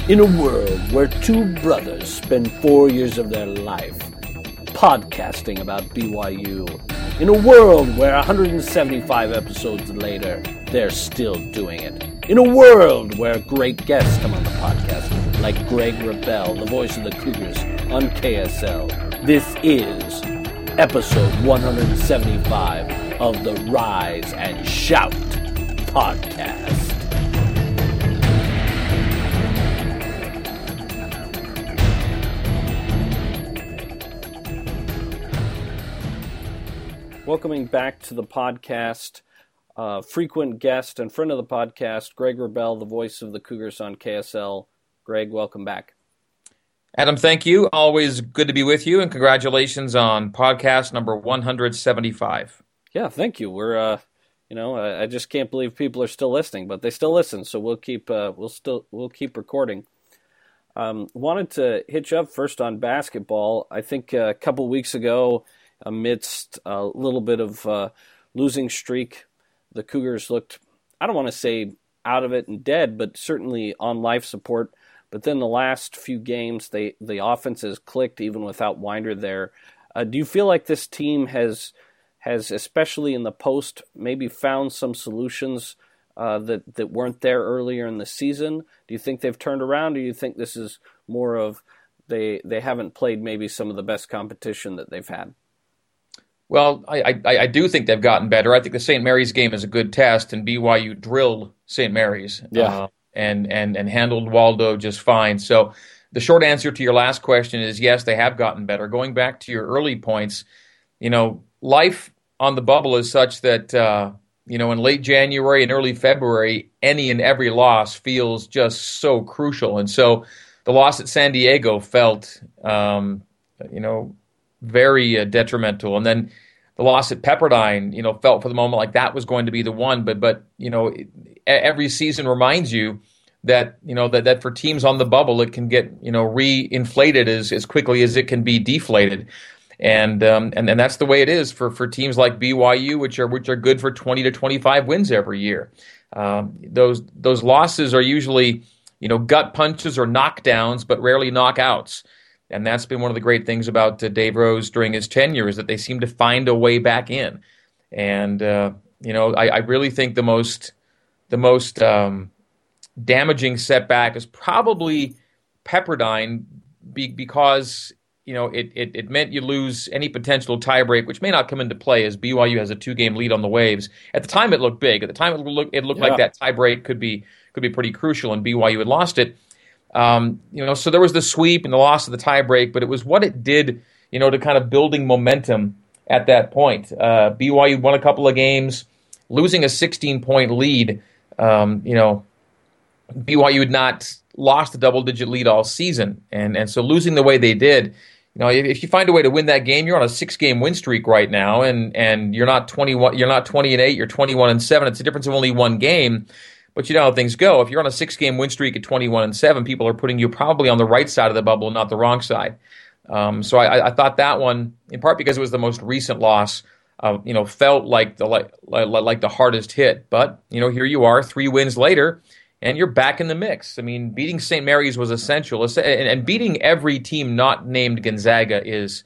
In a world where two brothers spend 4 years of their life podcasting about BYU, in a world where 175 episodes later, they're still doing it, in a world where great guests come on the podcast, like Greg Wrubell, the voice of the Cougars on KSL, this is episode 175 of the Rise and Shout podcast. Welcoming back to the podcast, frequent guest and friend of the podcast, Greg Wrubell, the voice of the Cougars on KSL. Greg, welcome back. Adam, thank you. Always good to be with you, and congratulations on podcast number 175. Yeah, thank you. We're, I just can't believe people are still listening, but they still listen, so we'll keep recording. Wanted to hit you up first on basketball. I think a couple weeks ago, amidst a little bit of losing streak, the Cougars looked, I don't want to say out of it and dead, but certainly on life support. But then the last few games, the offense has clicked even without Winder there. Do you feel like this team has, especially in the post, maybe found some solutions that weren't there earlier in the season? Do you think they've turned around, or do you think this is more of they haven't played maybe some of the best competition that they've had? Well, I do think they've gotten better. I think the St. Mary's game is a good test, and BYU drilled St. Mary's and handled Waldo just fine. So the short answer to your last question is yes, they have gotten better. Going back to your early points, life on the bubble is such that, in late January and early February, any and every loss feels just so crucial. And so the loss at San Diego felt, very detrimental. And then the loss at Pepperdine, felt for the moment like that was going to be the one. But every season reminds you that, that for teams on the bubble, it can get, re-inflated as quickly as it can be deflated. And that's the way it is for teams like BYU, which are good for 20 to 25 wins every year. Those losses are usually, gut punches or knockdowns, but rarely knockouts. And that's been one of the great things about Dave Rose during his tenure, is that they seem to find a way back in. And I really think the most damaging setback is probably Pepperdine, because it meant you lose any potential tiebreak, which may not come into play as BYU has a 2-game lead on the Waves. At the time, it looked big. At the time, it looked like that tiebreak could be pretty crucial, and BYU had lost it. So there was the sweep and the loss of the tiebreak, but it was what it did, to kind of building momentum at that point. BYU won a couple of games, losing a 16-point lead. BYU had not lost a double-digit lead all season, and so losing the way they did, if you find a way to win that game, you're on a 6-game win streak right now, and you're not 21, you're not 20-8, you're 21-7. It's a difference of only one game. But you know how things go. If you're on a 6-game win streak at 21-7, people are putting you probably on the right side of the bubble, not the wrong side. So I thought that one, in part because it was the most recent loss, felt like the hardest hit. But here you are, 3 wins later, and you're back in the mix. I mean, beating St. Mary's was essential, and beating every team not named Gonzaga is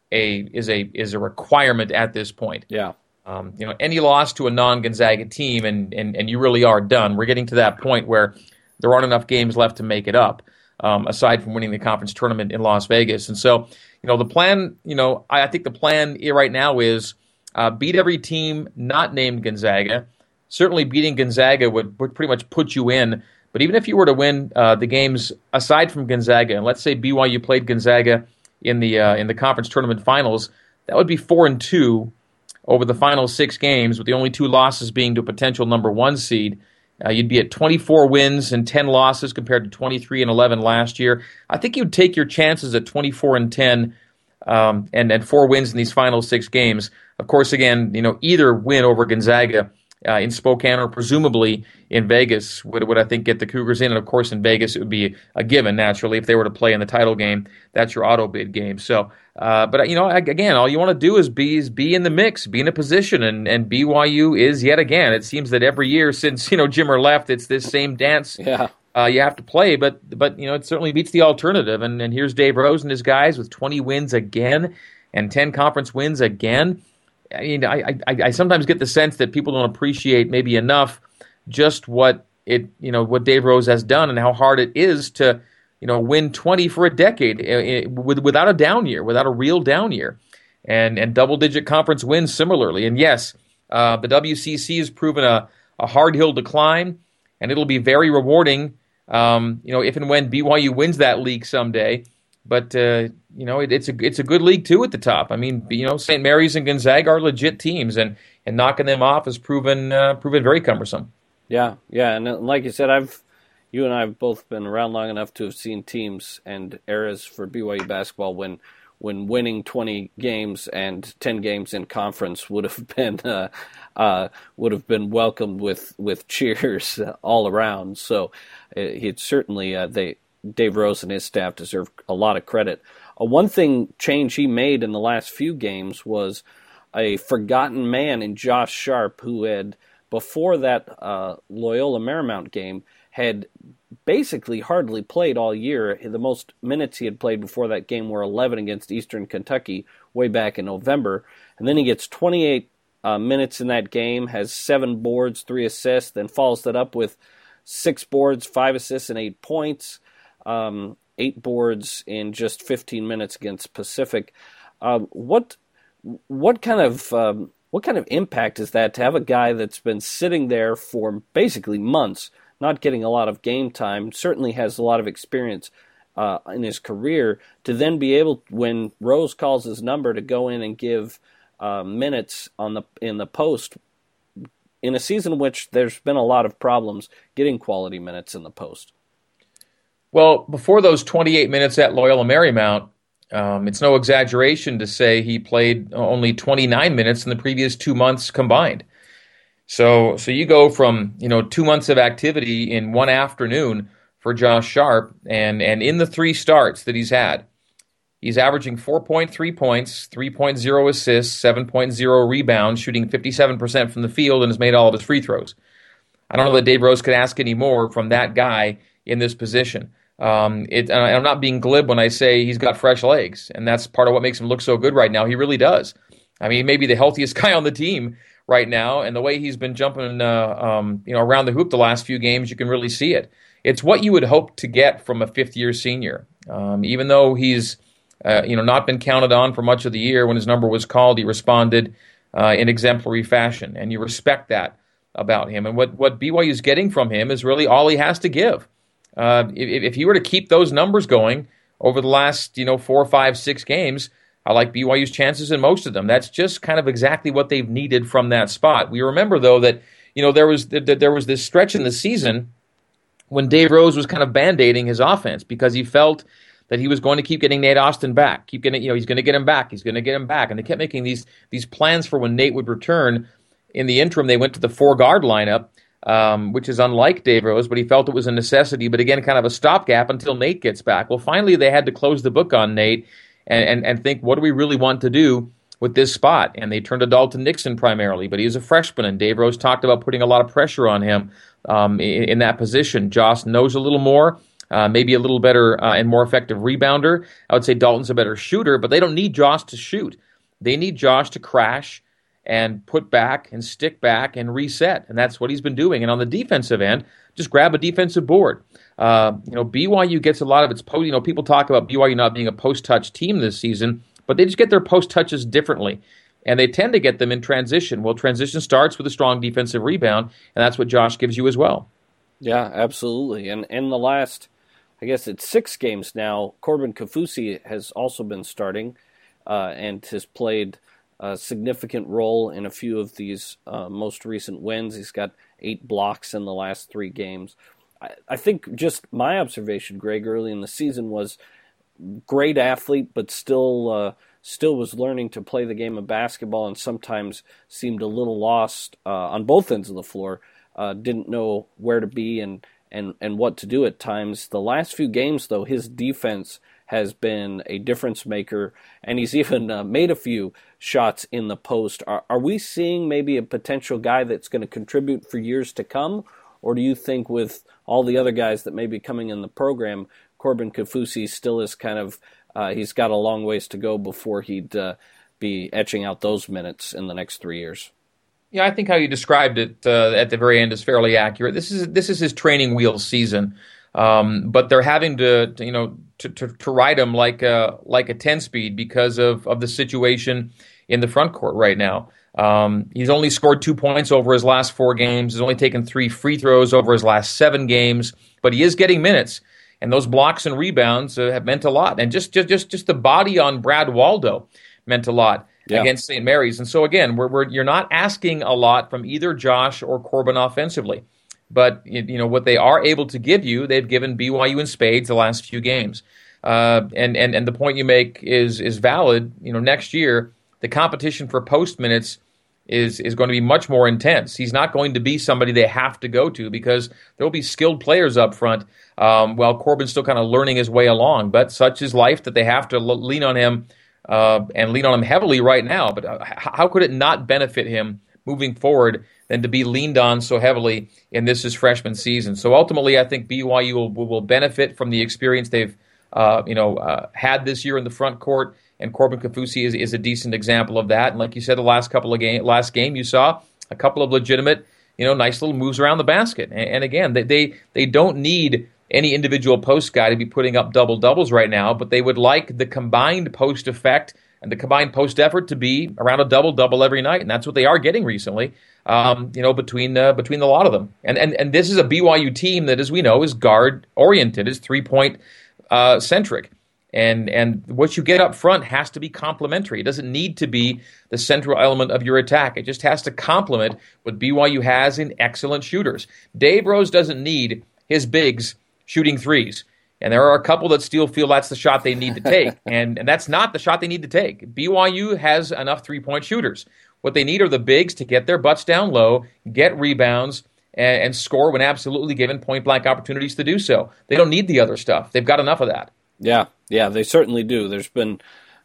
a requirement at this point. Yeah. Any loss to a non-Gonzaga team, and you really are done. We're getting to that point where there aren't enough games left to make it up, aside from winning the conference tournament in Las Vegas. And so, the plan, I think the plan right now is beat every team not named Gonzaga. Certainly beating Gonzaga would pretty much put you in. But even if you were to win the games aside from Gonzaga, and let's say BYU played Gonzaga in the conference tournament finals, that would be 4-2. Over the final 6 games, with the only 2 losses being to a potential number 1 seed. You'd be at 24 wins and 10 losses compared to 23-11 last year. I think you'd take your chances at 24-10 and 4 wins in these final 6 games. Of course, again, either win over Gonzaga in Spokane or presumably in Vegas would I think get the Cougars in. And of course, in Vegas, it would be a given, naturally, if they were to play in the title game. That's your auto bid game. So, but again, all you want to do is be in the mix, be in a position, and BYU is yet again. It seems that every year since Jimmer left, it's this same dance. Yeah. you have to play, but it certainly beats the alternative. And here's Dave Rose and his guys with 20 wins again and 10 conference wins again. I mean, I sometimes get the sense that people don't appreciate maybe enough just what Dave Rose has done and how hard it is to win 20 for a decade without a down year, without a real down year, and double-digit conference wins similarly. And yes, the WCC has proven a hard hill to climb, and it'll be very rewarding, if and when BYU wins that league someday. But it's a good league too at the top. I mean, St. Mary's and Gonzaga are legit teams, and knocking them off has proven very cumbersome. Yeah, and like you said, you and I have both been around long enough to have seen teams and eras for BYU basketball when winning 20 games and 10 games in conference would have been welcomed with cheers all around. So it's certainly Dave Rose and his staff deserve a lot of credit. One change he made in the last few games was a forgotten man in Josh Sharp, who had before that Loyola Marymount game had basically hardly played all year. The most minutes he had played before that game were 11 against Eastern Kentucky way back in November. And then he gets 28 minutes in that game, has 7 boards, 3 assists, then follows that up with 6 boards, 5 assists, and 8 points. 8 boards in just 15 minutes against Pacific. What kind of impact is that to have a guy that's been sitting there for basically months, not getting a lot of game time, certainly has a lot of experience in his career, to then be able, when Rose calls his number, to go in and give minutes in the post in a season in which there's been a lot of problems getting quality minutes in the post? Well, before those 28 minutes at Loyola Marymount, it's no exaggeration to say he played only 29 minutes in the previous 2 months combined. So you go from 2 months of activity in one afternoon for Josh Sharp, and in the 3 starts that he's had, he's averaging 4.3 points, 3.0 assists, 7.0 rebounds, shooting 57% from the field, and has made all of his free throws. I don't know that Dave Rose could ask any more from that guy in this position. And I'm not being glib when I say he's got fresh legs, and that's part of what makes him look so good right now. He really does. I mean, he may be the healthiest guy on the team right now, and the way he's been jumping around the hoop the last few games, you can really see it. It's what you would hope to get from a fifth-year senior. Even though he's not been counted on for much of the year, when his number was called, he responded in exemplary fashion, and you respect that about him. And what BYU's getting from him is really all he has to give. If he were to keep those numbers going over the last 4, 5, 6 games, I like BYU's chances in most of them. That's just kind of exactly what they've needed from that spot. We remember, though, that there was this stretch in the season when Dave Rose was kind of band-aiding his offense because he felt that he was going to keep getting Nate Austin back. He's going to get him back. He's going to get him back. And they kept making these plans for when Nate would return. In the interim, they went to the 4-guard lineup, which is unlike Dave Rose, but he felt it was a necessity. But again, kind of a stopgap until Nate gets back. Well, finally, they had to close the book on Nate and think, what do we really want to do with this spot? And they turned to Dalton Nixon primarily, but he's a freshman, and Dave Rose talked about putting a lot of pressure on him in that position. Josh knows a little more, maybe a little better and more effective rebounder. I would say Dalton's a better shooter, but they don't need Josh to shoot. They need Josh to crash and put back and stick back and reset, and that's what he's been doing. And on the defensive end, just grab a defensive board. BYU gets a lot of its post. People talk about BYU not being a post-touch team this season, but they just get their post-touches differently, and they tend to get them in transition. Well, transition starts with a strong defensive rebound, and that's what Josh gives you as well. Yeah, absolutely. And in the last, I guess it's 6 games now, Corbin Kaufusi has also been starting and has played a significant role in a few of these most recent wins. He's got 8 blocks in the last 3 games. I think just my observation, Greg, early in the season was great athlete, but still was learning to play the game of basketball and sometimes seemed a little lost on both ends of the floor. Didn't know where to be and what to do at times. The last few games, though, his defense has been a difference maker, and he's even made a few shots in the post. Are we seeing maybe a potential guy that's going to contribute for years to come, or do you think with all the other guys that may be coming in the program, Corbin Kaufusi still is kind of he's got a long ways to go before he'd be etching out those minutes in the next 3 years? Yeah, I think how you described it at the very end is fairly accurate. This is his training wheel season, but they're having to ride him like a 10-speed because of the situation in the front court right now. He's only scored 2 points over his last 4 games. He's only taken 3 free throws over his last 7 games, but he is getting minutes, and those blocks and rebounds have meant a lot. And just the body on Brad Waldo meant a lot against St. Mary's. And so again, you're not asking a lot from either Josh or Corbin offensively, but what they are able to give you, they've given BYU in spades the last few games. And the point you make is valid. Next year the competition for post minutes is going to be much more intense. He's not going to be somebody they have to go to because there will be skilled players up front while Corbin's still kind of learning his way along. But such is life that they have to lean on him and lean on him heavily right now. But how could it not benefit him moving forward than to be leaned on so heavily in his freshman season? So ultimately, I think BYU will benefit from the experience they've had this year in the front court. And Corbin Kaufusi is a decent example of that. And like you said, the last game you saw a couple of legitimate, nice little moves around the basket. And again, they don't need any individual post guy to be putting up double-doubles right now, but they would like the combined post effect and the combined post effort to be around a double-double every night. And that's what they are getting recently, between the lot of them. And this is a BYU team that, as we know, is guard-oriented, is three-point centric. And what you get up front has to be complementary. It doesn't need to be the central element of your attack. It just has to complement what BYU has in excellent shooters. Dave Rose doesn't need his bigs shooting threes. And there are a couple that still feel that's the shot they need to take. And that's not the shot they need to take. BYU has enough three-point shooters. What they need are the bigs to get their butts down low, get rebounds, and score when absolutely given point-blank opportunities to do so. They don't need the other stuff. They've got enough of that. Yeah, they certainly do. There's been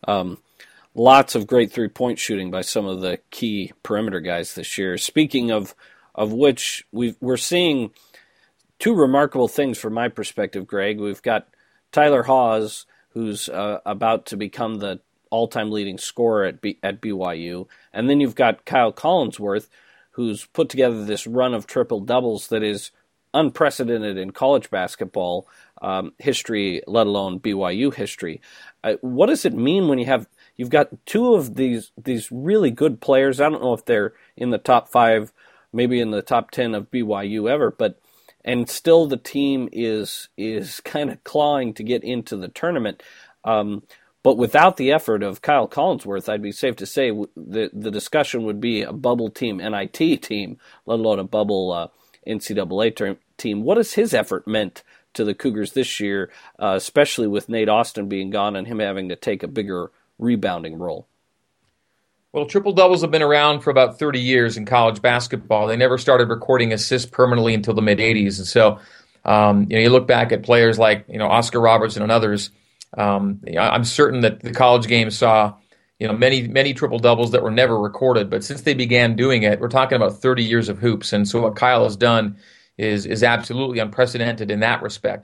lots of great three-point shooting by some of the key perimeter guys this year. Speaking of which, we're seeing two remarkable things from my perspective, Greg. We've got Tyler Haws, who's about to become the all-time leading scorer at BYU, and then you've got Kyle Collinsworth, who's put together this run of triple-doubles that is unprecedented in college basketball history, let alone BYU history. What does it mean when you've got two of these really good players? I don't know if they're in the top 5, maybe in the top 10 of BYU ever, and still the team is kind of clawing to get into the tournament. But without the effort of Kyle Collinsworth, I'd be safe to say the discussion would be a bubble team, NIT team, let alone a bubble NCAA team. What has his effort meant to the Cougars this year, especially with Nate Austin being gone and him having to take a bigger rebounding role? Well, triple-doubles have been around for about 30 years in college basketball. They never started recording assists permanently until the mid-'80s. And so you look back at players like Oscar Robertson and others. I'm certain that the college game saw many triple-doubles that were never recorded. But since they began doing it, we're talking about 30 years of hoops. And so what Kyle has done is absolutely unprecedented in that respect.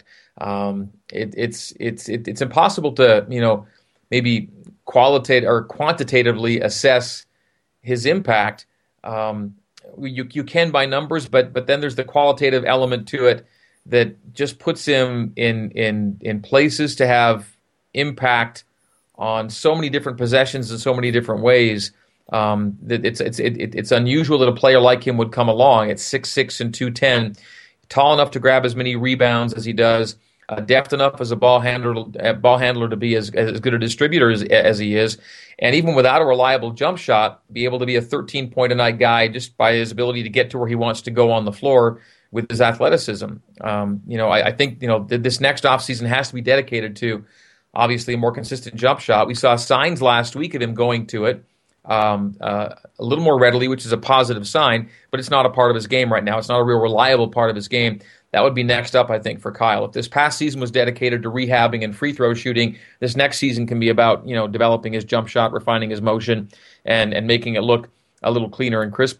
It's impossible to maybe quantitatively assess his impact. You can by numbers, but then there's the qualitative element to it that just puts him in places to have impact on so many different possessions in so many different ways. That it's unusual that a player like him would come along at 6'6" and 210, tall enough to grab as many rebounds as he does, deft enough as a ball handler to be as good a distributor as he is, and even without a reliable jump shot, be able to be a 13-point-a-night guy just by his ability to get to where he wants to go on the floor with his athleticism. I think this next offseason has to be dedicated to obviously a more consistent jump shot. We saw signs last week of him going to it a little more readily, which is a positive sign, but it's not a part of his game right now. It's not a real reliable part of his game. That would be next up, I think, for Kyle. If this past season was dedicated to rehabbing and free throw shooting, this next season can be about developing his jump shot, refining his motion, and making it look a little cleaner and crisper.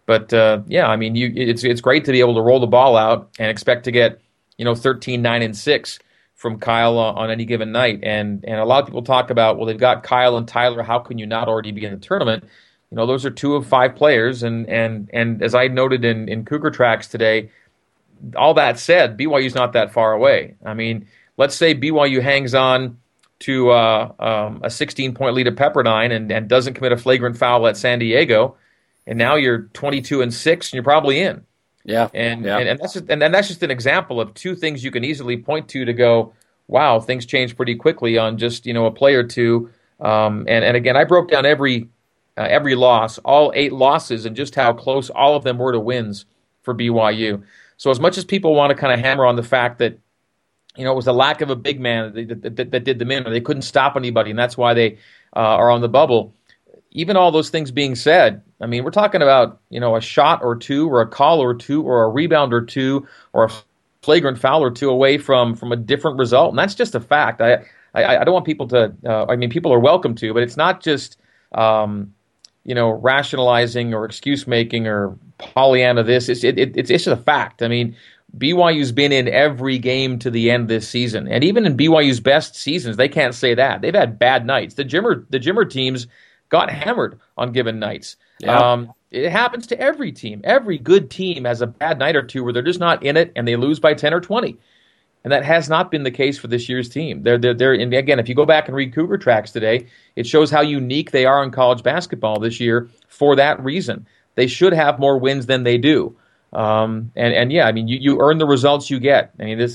But yeah, I mean, it's great to be able to roll the ball out and expect to get 13, 9, and 6 from Kyle on any given night. And a lot of people talk about, well, they've got Kyle and Tyler. How can you not already be in the tournament? Those are 2 of 5 players. And as I noted in Cougar Tracks today, all that said, BYU's not that far away. I mean, let's say BYU hangs on to a 16-point lead at Pepperdine and doesn't commit a flagrant foul at San Diego, and now you're 22-6, and you're probably in. Yeah, and that's just an example of 2 things you can easily point to go, wow, things change pretty quickly on just a play or 2. And again, I broke down every loss, all 8 losses, and just how close all of them were to wins for BYU. So as much as people want to kind of hammer on the fact that it was a lack of a big man that did them in, or they couldn't stop anybody, and that's why they are on the bubble. Even all those things being said, I mean, we're talking about a shot or 2, or a call or 2, or a rebound or 2, or a flagrant foul or 2 away from a different result, and that's just a fact. I don't want people to. I mean, people are welcome to, but it's not just rationalizing or excuse making or Pollyanna this. It's just a fact. I mean, BYU's been in every game to the end this season, and even in BYU's best seasons, they can't say that. They've had bad nights. The Jimmer teams got hammered on given nights. Yeah. It happens to every team. Every good team has a bad night or 2 where they're just not in it and they lose by 10 or 20. And that has not been the case for this year's team. And again, if you go back and read Cougar Tracks today, it shows how unique they are in college basketball this year for that reason. They should have more wins than they do. And yeah, I mean, you earn the results you get. I mean, it's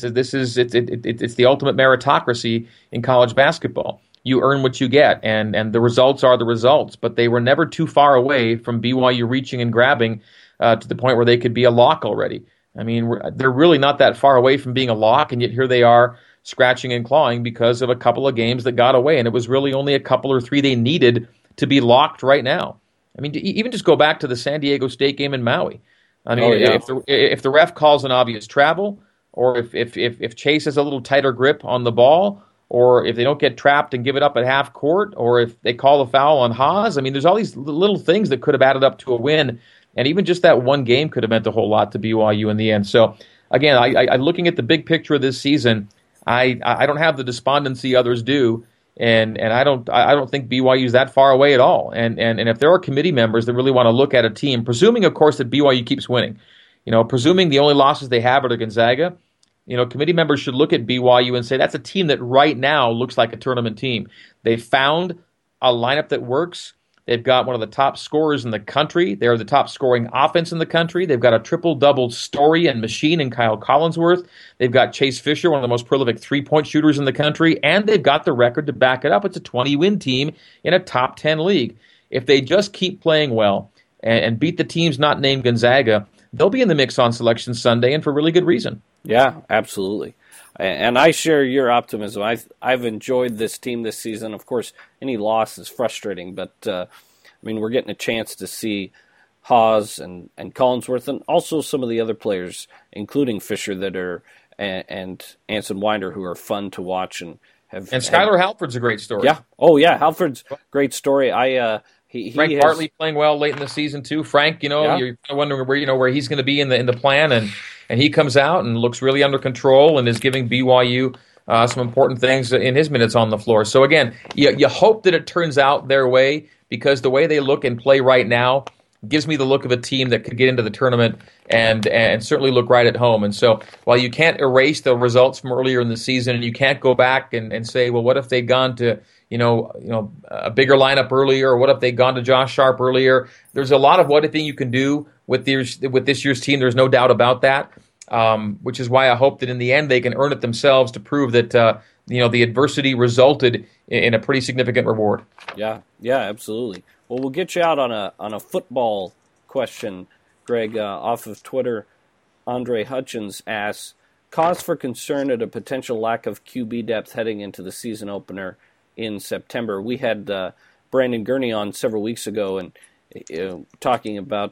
the ultimate meritocracy in college basketball. You earn what you get, and the results are the results. But they were never too far away from BYU reaching and grabbing to the point where they could be a lock already. I mean, they're really not that far away from being a lock, and yet here they are scratching and clawing because of a couple of games that got away, and it was really only a couple or 3 they needed to be locked right now. I mean, even just go back to the San Diego State game in Maui. I mean, if the ref calls an obvious travel, or if Chase has a little tighter grip on the ball, or if they don't get trapped and give it up at half court, or if they call a foul on Haas, I mean, there's all these little things that could have added up to a win, and even just that one game could have meant a whole lot to BYU in the end. So, again, I looking at the big picture of this season, I don't have the despondency others do, and I don't think BYU's that far away at all. And if there are committee members that really want to look at a team, presuming, of course, that BYU keeps winning, presuming the only losses they have are to Gonzaga, committee members should look at BYU and say that's a team that right now looks like a tournament team. They found a lineup that works. They've got one of the top scorers in the country. They're the top scoring offense in the country. They've got a triple-double story and machine in Kyle Collinsworth. They've got Chase Fisher, one of the most prolific three-point shooters in the country, and they've got the record to back it up. It's a 20-win team in a top 10 league. If they just keep playing well and beat the teams not named Gonzaga, they'll be in the mix on Selection Sunday, and for really good reason. Yeah, absolutely. And I share your optimism. I've enjoyed this team this season. Of course, any loss is frustrating, but I mean, we're getting a chance to see Haas and Collinsworth, and also some of the other players, including Fisher, that are and Anson Winder, who are fun to watch and have. And Skylar Halford's a great story. Yeah. Oh yeah, Halford's great story. Frank Bartley playing well late in the season too. Frank, you're wondering where he's going to be in the plan, and he comes out and looks really under control and is giving BYU some important things in his minutes on the floor. So again, you hope that it turns out their way, because the way they look and play right now gives me the look of a team that could get into the tournament and certainly look right at home. And so while you can't erase the results from earlier in the season, and you can't go back and say, well, what if they'd gone to a bigger lineup earlier, or what if they'd gone to Josh Sharp earlier? There's a lot of what if you can do with this year's team. There's no doubt about that, which is why I hope that in the end they can earn it themselves to prove that the adversity resulted in a pretty significant reward. Yeah, absolutely. Well, we'll get you out on a football question, Greg, off of Twitter. Andre Hutchins asks, cause for concern at a potential lack of QB depth heading into the season opener in September. We had Brandon Gurney on several weeks ago and talking about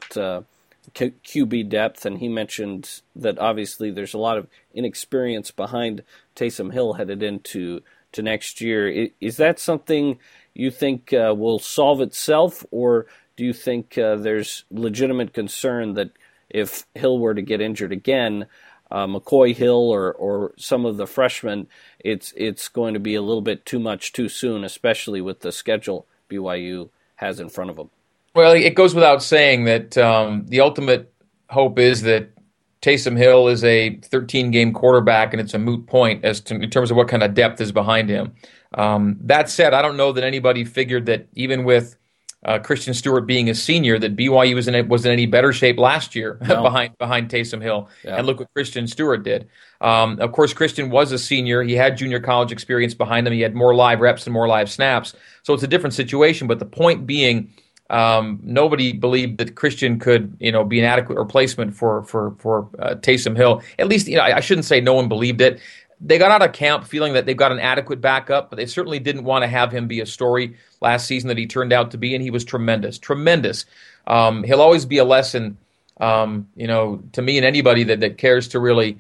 QB depth, and he mentioned that obviously there's a lot of inexperience behind Taysom Hill headed into next year. Is that something you think will solve itself, or do you think there's legitimate concern that if Hill were to get injured again, McCoy, Hill, or some of the freshmen, it's going to be a little bit too much too soon, especially with the schedule BYU has in front of them? Well, it goes without saying that the ultimate hope is that Taysom Hill is a 13-game quarterback, and it's a moot point in terms of what kind of depth is behind him. That said, I don't know that anybody figured that even with Christian Stewart being a senior, that BYU was in any better shape last year behind Taysom Hill. Yeah. And look what Christian Stewart did. Of course, Christian was a senior. He had junior college experience behind him. He had more live reps and more live snaps. So it's a different situation. But the point being, nobody believed that Christian could, be an adequate replacement for Taysom Hill. At least, I shouldn't say no one believed it. They got out of camp feeling that they've got an adequate backup, but they certainly didn't want to have him be a story last season that he turned out to be, and he was tremendous. He'll always be a lesson, to me and anybody that cares to really,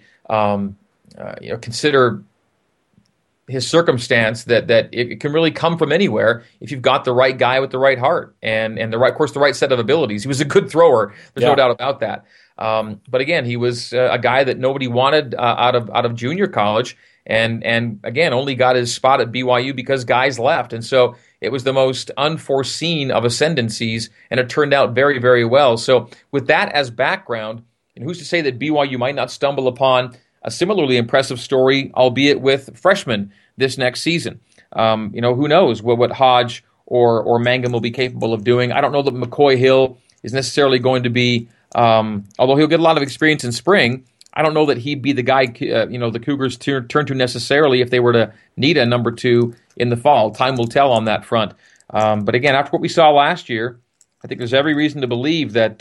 consider his circumstance that it can really come from anywhere if you've got the right guy with the right heart and the right set of abilities. He was a good thrower. There's no doubt about that. But again, he was a guy that nobody wanted out of junior college, and again only got his spot at BYU because guys left, and so it was the most unforeseen of ascendancies, and it turned out very, very well. So with that as background, and who's to say that BYU might not stumble upon a similarly impressive story, albeit with freshmen this next season? Who knows what Hodge or Mangum will be capable of doing. I don't know that McCoy Hill is necessarily going to be. Although he'll get a lot of experience in spring, I don't know that he'd be the guy, the Cougars turn to necessarily if they were to need a number 2 in the fall. Time will tell on that front. But again, after what we saw last year, I think there's every reason to believe that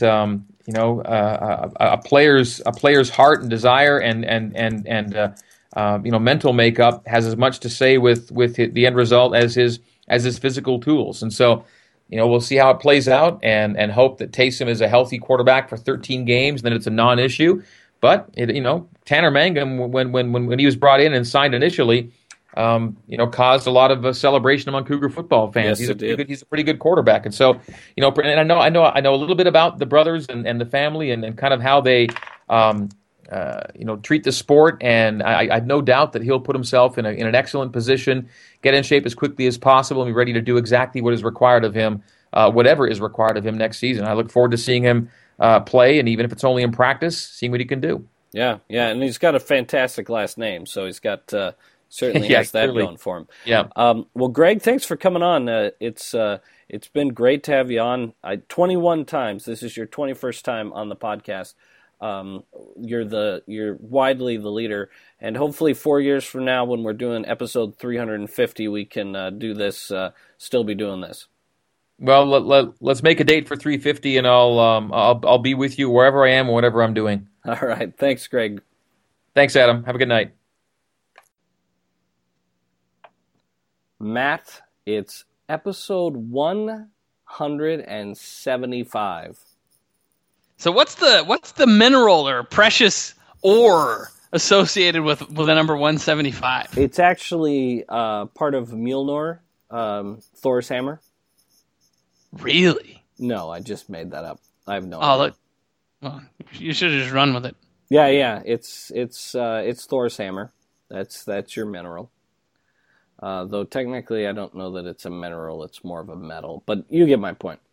a player's heart and desire and mental makeup has as much to say with the end result as his physical tools. And so, we'll see how it plays out and hope that Taysom is a healthy quarterback for 13 games, then it's a non-issue. But, Tanner Mangum, when he was brought in and signed initially, caused a lot of celebration among Cougar football fans. Yes, he's a pretty good quarterback. And so, and I know a little bit about the brothers and the family and kind of how they, treat the sport. And I have no doubt that he'll put himself in an excellent position, get in shape as quickly as possible, and be ready to do exactly what is required of him, whatever is required of him next season. I look forward to seeing him play, and even if it's only in practice, seeing what he can do. Yeah, and he's got a fantastic last name, so he's got certainly has that clearly going for him. Yeah. Well, Greg, thanks for coming on. It's been great to have you on. 21 times. This is your 21st time on the podcast. You're widely the leader, and hopefully 4 years from now, when we're doing episode 350, we can do this. Still be doing this. Well, let's make a date for 350, and I'll be with you wherever I am or whatever I'm doing. All right. Thanks, Greg. Thanks, Adam. Have a good night. Matt, it's episode 175. So what's the mineral or precious ore associated with the number 175? It's actually part of Mjolnir, Thor's hammer. Really? No, I just made that up. I have no idea. Look. Well, you should have just run with it. Yeah. It's Thor's hammer. That's your mineral. Though technically, I don't know that it's a mineral. It's more of a metal. But you get my point.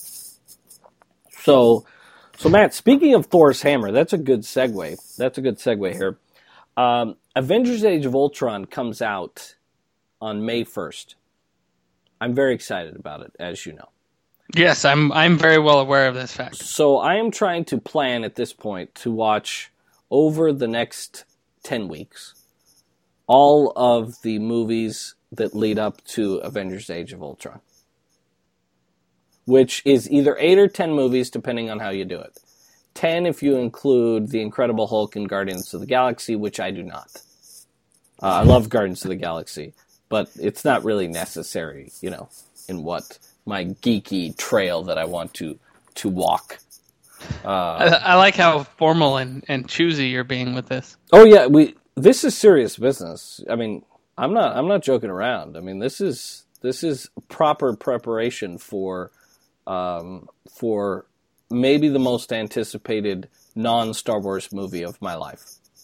So Matt, speaking of Thor's hammer, that's a good segue here. Avengers: Age of Ultron comes out on May 1st. I'm very excited about it, as you know. Yes, I'm very well aware of this fact. So I am trying to plan at this point to watch over the next 10 weeks all of the movies that lead up to Avengers: Age of Ultron, which is either 8 or 10 movies, depending on how you do it. 10 if you include The Incredible Hulk and Guardians of the Galaxy, which I do not. I love Guardians of the Galaxy, but it's not really necessary, in what my geeky trail that I want to walk. I like how formal and choosy you're being with this. Oh yeah, this is serious business. I mean, I'm not joking around. I mean, this is proper preparation for for maybe the most anticipated non-Star Wars movie of my life.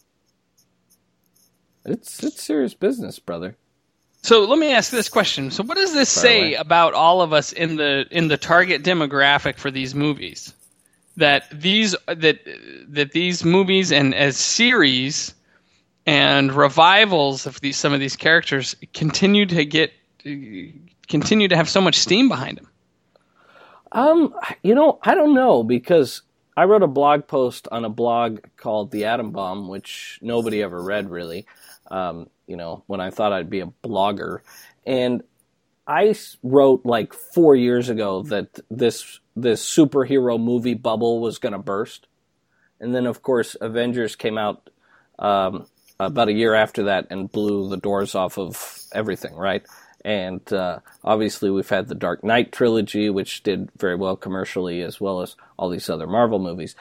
It's serious business, brother. So let me ask this question. So what does this say about all of us in the target demographic for these movies? That these movies and as series and revivals of some of these characters continue to have so much steam behind them. I don't know, because I wrote a blog post on a blog called The Atom Bomb, which nobody ever read really. When I thought I'd be a blogger. And I wrote like 4 years ago that this superhero movie bubble was going to burst. And then, of course, Avengers came out about a year after that and blew the doors off of everything, right? And obviously we've had the Dark Knight trilogy, which did very well commercially, as well as all these other Marvel movies.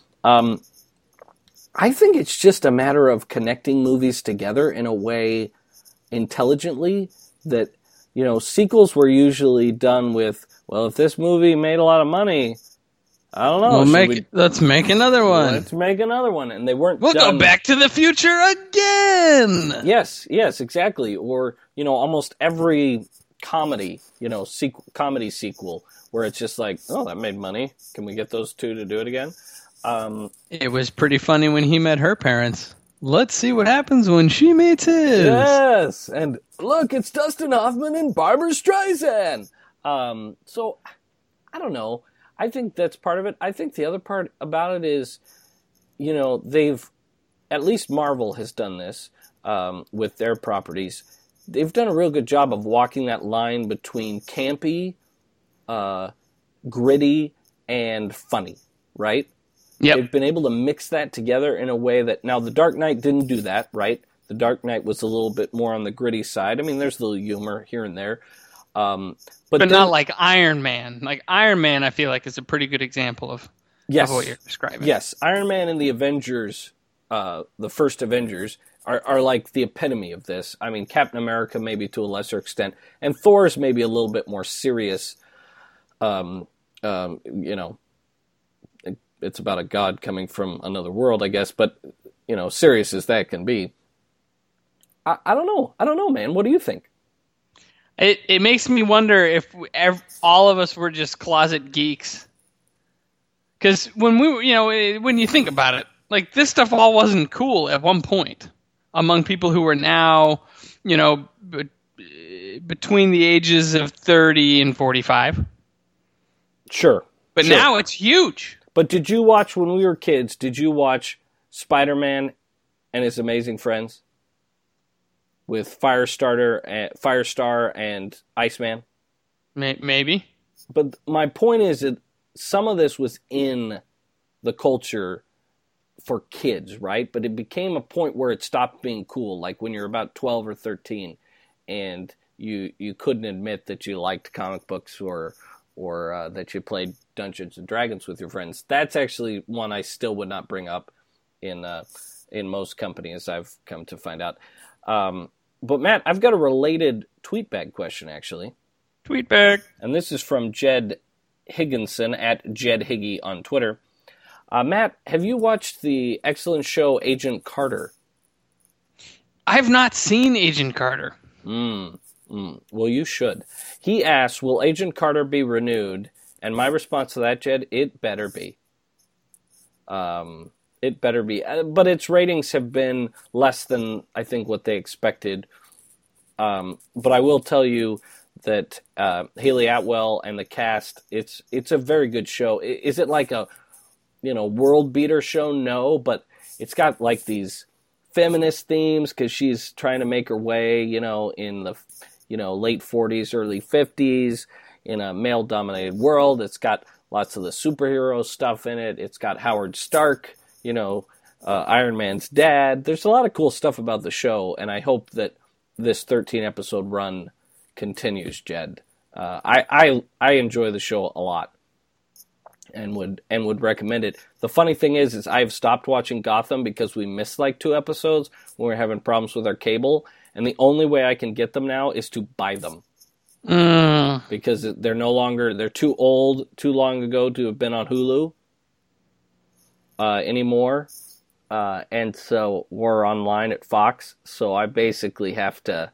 I think it's just a matter of connecting movies together in a way intelligently that, sequels were usually done with, well, if this movie made a lot of money, I don't know. Let's make another one. Let's make another one. And they weren't We'll done. go Back to the Future again. Yes, exactly. Or, almost every comedy, comedy sequel where it's just like, oh, that made money. Can we get those two to do it again? It was pretty funny when he met her parents. Let's see what happens when she meets his. Yes, and look, it's Dustin Hoffman and Barbra Streisand. So, I don't know. I think that's part of it. I think the other part about it is, they've, at least Marvel has done this with their properties. They've done a real good job of walking that line between campy, gritty, and funny, right? Yep. They've been able to mix that together in a way that, now The Dark Knight didn't do that, right? The Dark Knight was a little bit more on the gritty side. I mean, there's a little humor here and there. But not like Iron Man. Like Iron Man, I feel like is a pretty good example of what you're describing. Yes, Iron Man and the Avengers, the first Avengers, are like the epitome of this. I mean, Captain America maybe to a lesser extent, and Thor's maybe a little bit more serious. It's about a god coming from another world, I guess, but, serious as that can be. I don't know. I don't know, man. What do you think? It makes me wonder if all of us were just closet geeks. Because when when you think about it, like this stuff all wasn't cool at one point among people who are now, between the ages of 30 and 45. Sure. But now it's huge. But did you watch, when we were kids, did you watch Spider-Man and His Amazing Friends? With Firestar and Iceman? Maybe. But my point is that some of this was in the culture for kids, right? But it became a point where it stopped being cool, like when you're about 12 or 13 and you couldn't admit that you liked comic books or that you played Dungeons and Dragons with your friends. That's actually one I still would not bring up in most companies, I've come to find out. But Matt, I've got a related tweet bag question, actually. Tweet bag. And this is from Jed Higginson at Jed Higgy on Twitter. Matt, have you watched the excellent show Agent Carter? I have not seen Agent Carter. Well, you should. He asks, will Agent Carter be renewed? And my response to that, Jed, it better be. It better be. But its ratings have been less than, I think, what they expected. But I will tell you that Haley Atwell and the cast, it's a very good show. Is it like a world beater show? No, but it's got like these feminist themes because she's trying to make her way, in the late 40s, early 50s in a male-dominated world. It's got lots of the superhero stuff in it. It's got Howard Stark, Iron Man's dad. There's a lot of cool stuff about the show, and I hope that this 13-episode run continues, Jed. I enjoy the show a lot and would recommend it. The funny thing is I've stopped watching Gotham because we missed like 2 episodes when we were having problems with our cable, and the only way I can get them now is to buy them. because they're too old, too long ago to have been on Hulu anymore. And so we're online at Fox, so I basically have to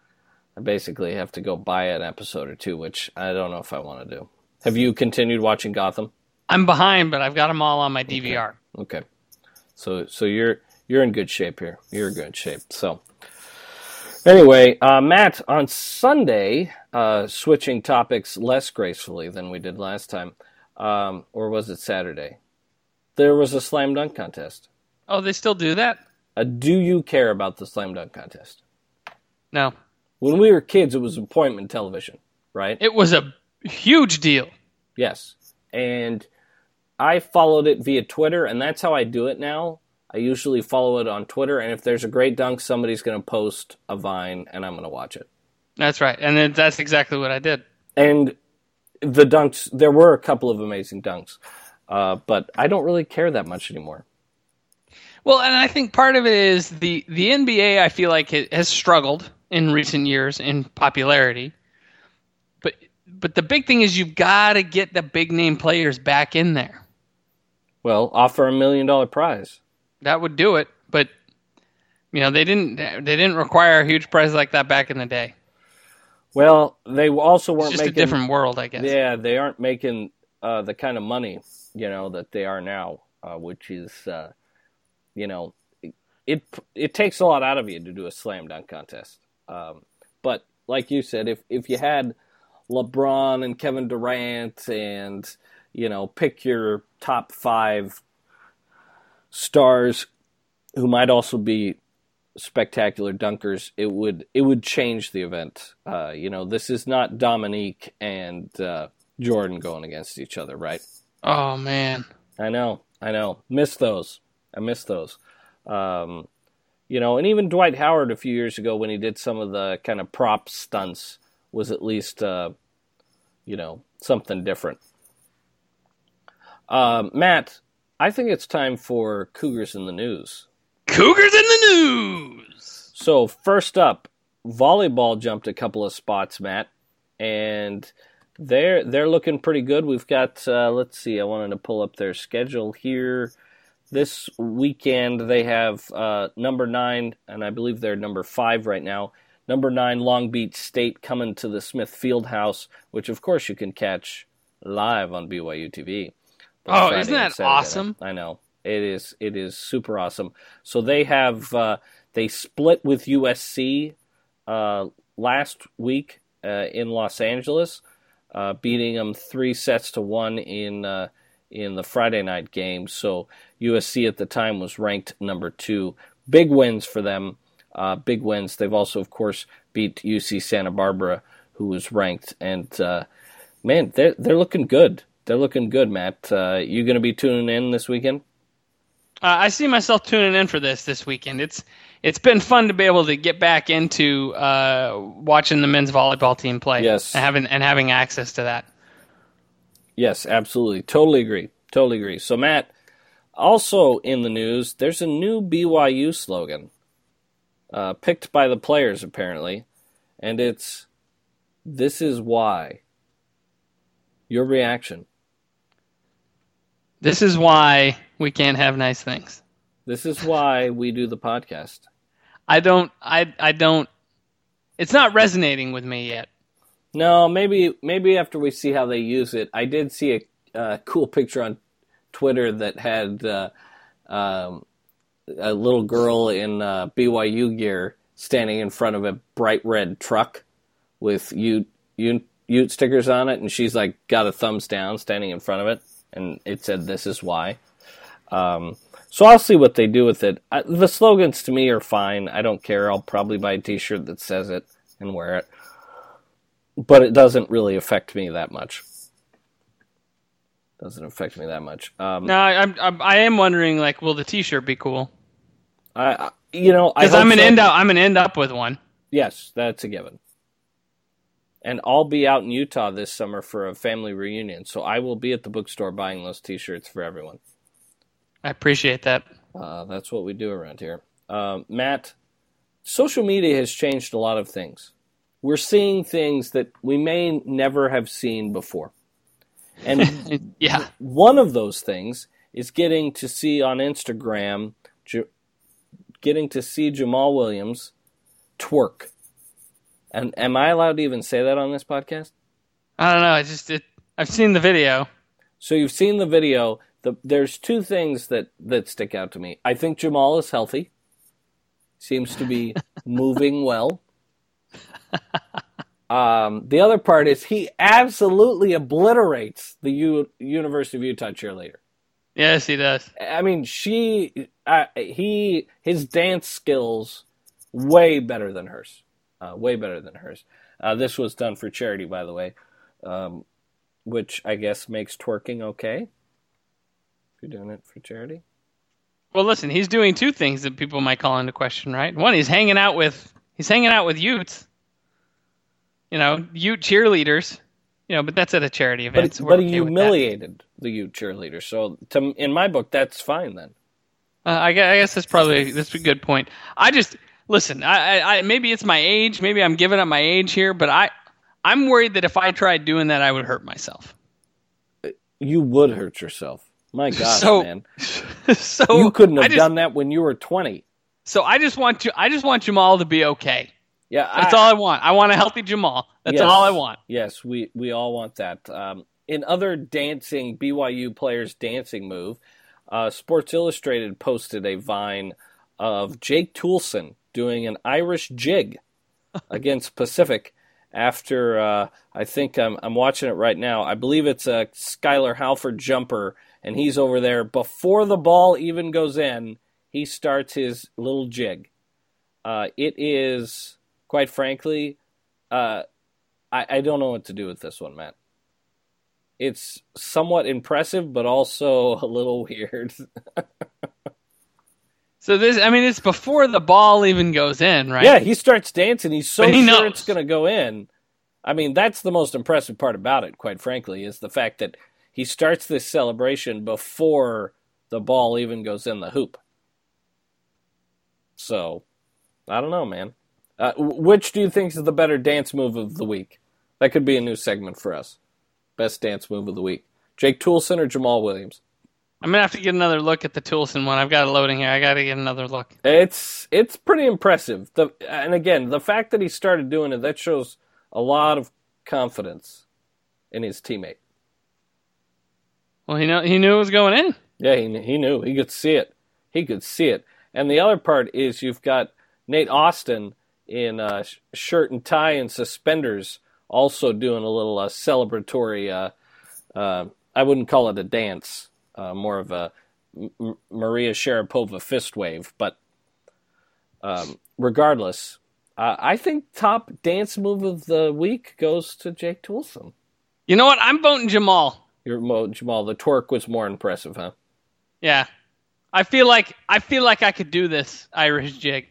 go buy an episode or two, which I don't know if I want to do. Have you continued watching Gotham? I'm behind, but I've got them all on my DVR. Okay. So you're in good shape here. You're in good shape. So anyway, Matt, on Sunday, switching topics less gracefully than we did last time, or was it Saturday? There was a slam dunk contest. Oh, they still do that? Do you care about the slam dunk contest? No. When we were kids, it was appointment television, right? It was a huge deal. Yes. And I followed it via Twitter, and that's how I do it now. I usually follow it on Twitter, and if there's a great dunk, somebody's going to post a Vine, and I'm going to watch it. That's right. And then that's exactly what I did. And the dunks, there were a couple of amazing dunks, but I don't really care that much anymore. Well, and I think part of it is the NBA, I feel like, has struggled in recent years in popularity. But the big thing is you've got to get the big-name players back in there. Well, offer $1 million prize. That would do it, but they didn't require a huge prize like that back in the day. Well, they also weren't it's just making a different world, I guess. Yeah, they aren't making the kind of money that they are now, which is it takes a lot out of you to do a slam dunk contest. But like you said, if you had LeBron and Kevin Durant and pick your top 5 stars who might also be spectacular dunkers, it would change the event. This is not Dominique and Jordan going against each other, right? Oh man, I know. Miss those. I miss those. And even Dwight Howard a few years ago when he did some of the kind of prop stunts was at least something different. Matt, I think it's time for Cougars in the News. Cougars in the News! So, first up, volleyball jumped a couple of spots, Matt, and they're looking pretty good. We've got, let's see, I wanted to pull up their schedule here. This weekend they have number 9, and I believe they're number 5 right now, number 9 Long Beach State coming to the Smith Fieldhouse, which of course you can catch live on BYU TV. Oh, isn't that awesome? I know. It is super awesome. So they have they split with USC last week in Los Angeles, beating them 3-1 in the Friday night game. So USC at the time was ranked number 2. Big wins for them. Big wins. They've also, of course, beat UC Santa Barbara, who was ranked. And man, they're looking good. They're looking good, Matt. You going to be tuning in this weekend? I see myself tuning in for this weekend. It's been fun to be able to get back into watching the men's volleyball team play. Yes, and having access to that. Yes, absolutely. Totally agree. So, Matt, also in the news, there's a new BYU slogan picked by the players, apparently, and it's, "This is why." Your reaction? This is why we can't have nice things. This is why we do the podcast. I don't. It's not resonating with me yet. No, maybe after we see how they use it. I did see a cool picture on Twitter that had a little girl in BYU gear standing in front of a bright red truck with Ute stickers on it, and she's like got a thumbs down standing in front of it, and it said, "This is why." So I'll see what they do with it. The slogans to me are fine. I don't care. I'll probably buy a T-shirt that says it and wear it. But it doesn't really affect me that much. No, I am wondering, like, will the T-shirt be cool? Because I'm gonna end up with one. Yes, that's a given. And I'll be out in Utah this summer for a family reunion, so I will be at the bookstore buying those T-shirts for everyone. I appreciate that. That's what we do around here. Matt, social media has changed a lot of things. we're seeing things that we may never have seen before. And yeah, one of those things is getting to see on Instagram, getting to see Jamal Williams twerk. And am I allowed to even say that on this podcast? I don't know. I've seen the video. So you've seen the video. There's two things that stick out to me. I think Jamal is healthy. Seems to be moving well. The other part is he absolutely obliterates the University of Utah cheerleader. Yes, he does. I mean, his dance skills way better than hers. Way better than hers. This was done for charity, by the way, which I guess makes twerking okay. If you're doing it for charity. Well, listen, he's doing two things that people might call into question, right? One, he's hanging out with Utes. Ute cheerleaders. But that's at a charity event. But he humiliated the Ute cheerleader. So, in my book, that's fine then. I guess that's a good point. Listen. I maybe it's my age. Maybe I'm giving up my age here, but I'm worried that if I tried doing that, I would hurt myself. You would hurt yourself. My gosh, man. So you couldn't have done that when you were 20. So I just want Jamal to be okay. Yeah, that's all I want. I want a healthy Jamal. That's all I want. Yes, we all want that. In other BYU players' dancing move, Sports Illustrated posted a Vine of Jake Toolson doing an Irish jig against Pacific after, I think I'm watching it right now. I believe it's a Skylar Halford jumper, and he's over there. Before the ball even goes in, he starts his little jig. It is, quite frankly, I don't know what to do with this one, Matt. It's somewhat impressive, but also a little weird. So it's before the ball even goes in, right? Yeah, he starts dancing. He's so sure it's going to go in. I mean, that's the most impressive part about it, quite frankly, is the fact that he starts this celebration before the ball even goes in the hoop. So, I don't know, man. Which do you think is the better dance move of the week? That could be a new segment for us. Best dance move of the week. Jake Toolson or Jamal Williams? I'm going to have to get another look at the Toolson one. I've got it loading here. I got to get another look. It's pretty impressive. And again, the fact that he started doing it, that shows a lot of confidence in his teammate. Well, he knew it was going in. Yeah, he knew. He could see it. And the other part is you've got Nate Austin in shirt and tie and suspenders also doing a little celebratory, I wouldn't call it a dance, more of a Maria Sharapova fist wave. But regardless, I think top dance move of the week goes to Jake Toolson. You know what? I'm voting Jamal. Jamal, the twerk was more impressive, huh? Yeah. I feel like I could do this Irish jig.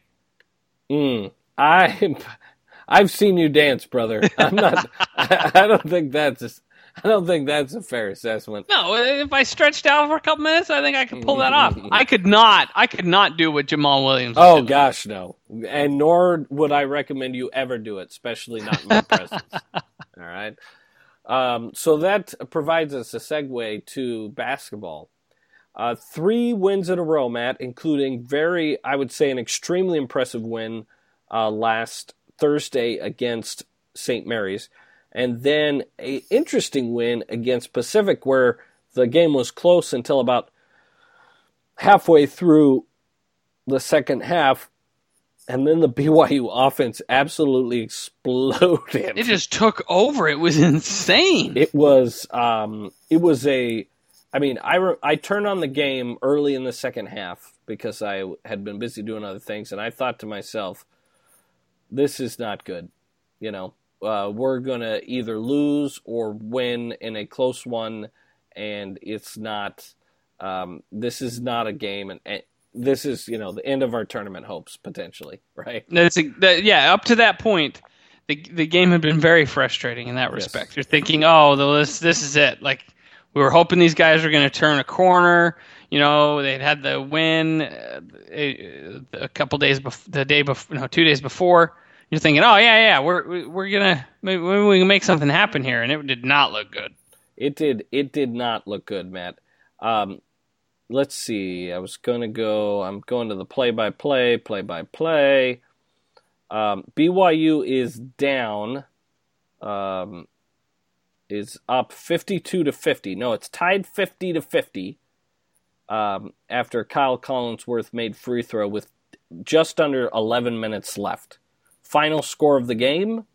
I've seen you dance, brother. I don't think that's a fair assessment. No, if I stretched out for a couple minutes, I think I could pull that off. I could not do what Jamal Williams was doing. Gosh, no. And nor would I recommend you ever do it, especially not in my presence. All right. So that provides us a segue to basketball. 3 wins in a row, Matt, including I would say, an extremely impressive win last Thursday against St. Mary's. And then an interesting win against Pacific where the game was close until about halfway through the second half. And then the BYU offense absolutely exploded. It just took over. It was insane. It was I turned on the game early in the second half because I had been busy doing other things, and I thought to myself, this is not good. We're going to either lose or win in a close one, and it's not this is not a game, and this is, the end of our tournament hopes, potentially, right? Up to that point, the game had been very frustrating in that respect. Yes. You're thinking, this is it. Like, we were hoping these guys were going to turn a corner. They'd had the win a couple days 2 days before. you're thinking, oh yeah, we're gonna maybe we can make something happen here, and it did not look good. It did not look good, Matt. Let's see. I'm going to the play-by-play. BYU is down, is up 52-50. No, it's tied 50-50 after Kyle Collinsworth made free throw with just under 11 minutes left. Final score of the game,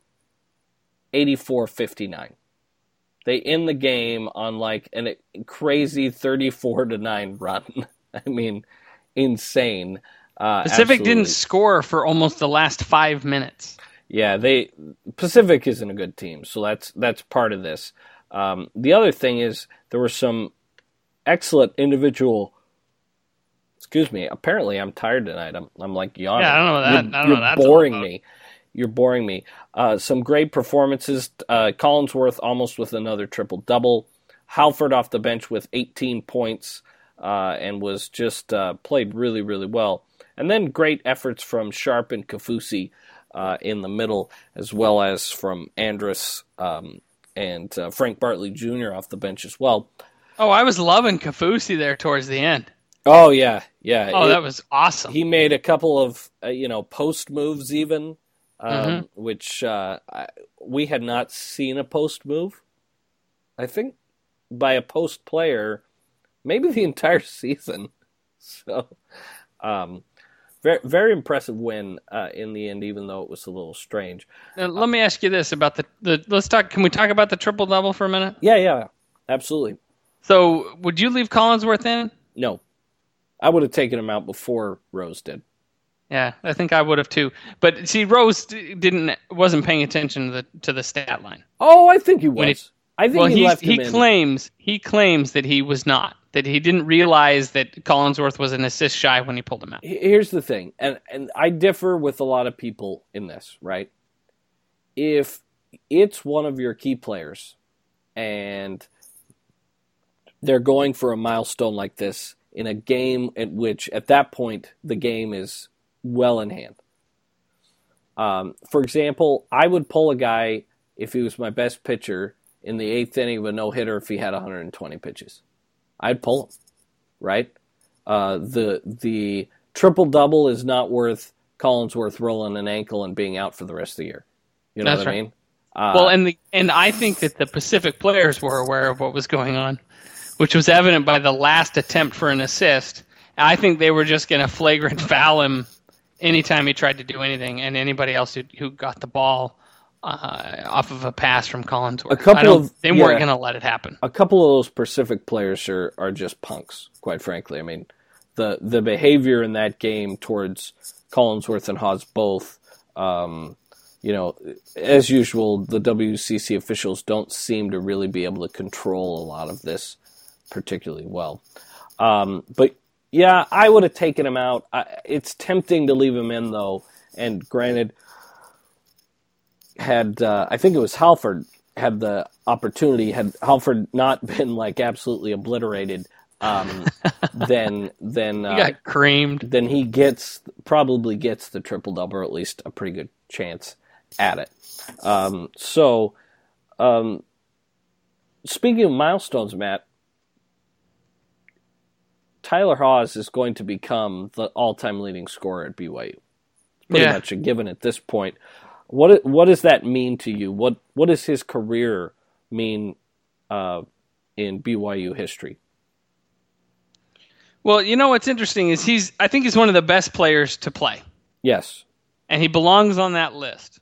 84-59. They end the game on like a crazy 34-9 run. I mean, insane. Pacific absolutely. Didn't score for almost the last 5 minutes. Yeah, Pacific isn't a good team, so that's part of this. The other thing is there were some excellent individual. Excuse me. Apparently, I'm tired tonight. I'm like yawning. Yeah, I don't know that. You're boring me. You're boring me. Some great performances. Collinsworth almost with another triple-double. Halford off the bench with 18 points and was just played really, really well. And then great efforts from Sharp and Kafusi in the middle, as well as from Andrus and Frank Bartley Jr. off the bench as well. Oh, I was loving Kafusi there towards the end. Oh, yeah. Oh, that was awesome. He made a couple of post moves even. Which we had not seen a post move, I think, by a post player, maybe the entire season. So, very, very impressive win in the end, even though it was a little strange. Now, let me ask you this about the let's talk. Can we talk about the triple double for a minute? Yeah, absolutely. So, would you leave Collinsworth in? No, I would have taken him out before Rose did. Yeah, I think I would have too. But see, Rose wasn't paying attention to the stat line. Oh, I think he was. I think he left him in. He claims that he was not. That he didn't realize that Collinsworth was an assist shy when he pulled him out. Here's the thing, and I differ with a lot of people in this, right? If it's one of your key players and they're going for a milestone like this in a game at which, at that point, the game is well in hand. For example, I would pull a guy if he was my best pitcher in the 8th inning of a no-hitter if he had 120 pitches. I'd pull him, right? The triple-double is not worth Collinsworth rolling an ankle and being out for the rest of the year. You know That's what I right. mean? And I think that the Pacific players were aware of what was going on, which was evident by the last attempt for an assist. I think they were just going to flagrant foul him anytime he tried to do anything, and anybody else who got the ball off of a pass from Collinsworth. They weren't going to let it happen. A couple of those Pacific players are just punks, quite frankly. I mean, the behavior in that game towards Collinsworth and Haas both, as usual, the WCC officials don't seem to really be able to control a lot of this particularly well. But yeah, I would have taken him out. It's tempting to leave him in, though. And granted, I think it was Halford had the opportunity. Had Halford not been like absolutely obliterated, then he got creamed. Then he probably gets the triple double, or at least a pretty good chance at it. Speaking of milestones, Matt, Tyler Haws is going to become the all-time leading scorer at BYU. It's pretty much a given at this point. What does that mean to you? What does his career mean in BYU history? Well, what's interesting is I think he's one of the best players to play. Yes. And he belongs on that list.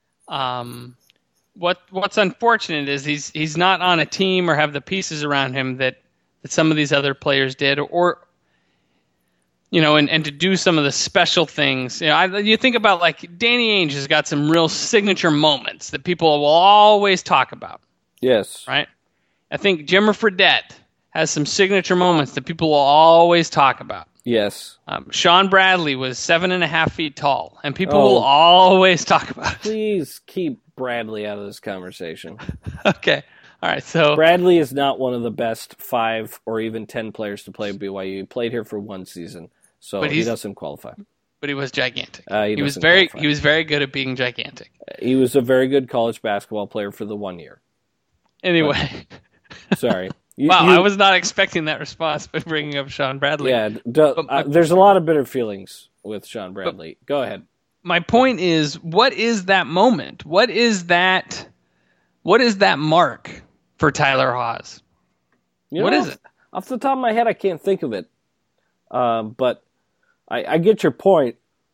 What's unfortunate is he's not on a team or have the pieces around him that some of these other players did, or and to do some of the special things. You think about like Danny Ainge has got some real signature moments that people will always talk about. Yes. Right? I think Jimmer Fredette has some signature moments that people will always talk about. Yes. Sean Bradley was 7.5 feet tall, and people will always talk about it. Please keep Bradley out of this conversation. Okay. All right. So Bradley is not one of the best 5 or even 10 players to play at BYU. He played here for one season, so he doesn't qualify. but he was gigantic. He was very good at being gigantic. He was a very good college basketball player for the 1 year. Anyway. Sorry. I was not expecting that response by bringing up Sean Bradley. Yeah, there's a lot of bitter feelings with Sean Bradley. Go ahead. My point is, what is that moment? What is that mark for Tyler Haws? What is it? Off the top of my head, I can't think of it. But I get your point.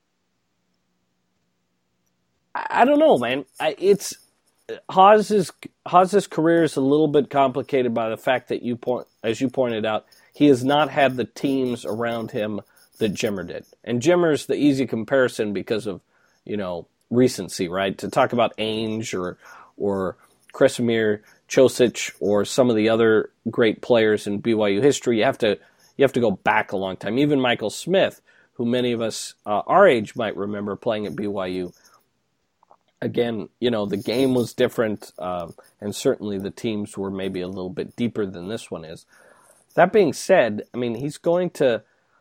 I don't know, man. Haas's career is a little bit complicated by the fact that as you pointed out, he has not had the teams around him that Jimmer did. And Jimmer's the easy comparison because of, recency, right? To talk about Ainge or Kresimir, Chosic, or some of the other great players in BYU history, you have to go back a long time. Even Michael Smith, who many of us our age might remember playing at BYU. Again, the game was different, and certainly the teams were maybe a little bit deeper than this one is. That being said, he's going to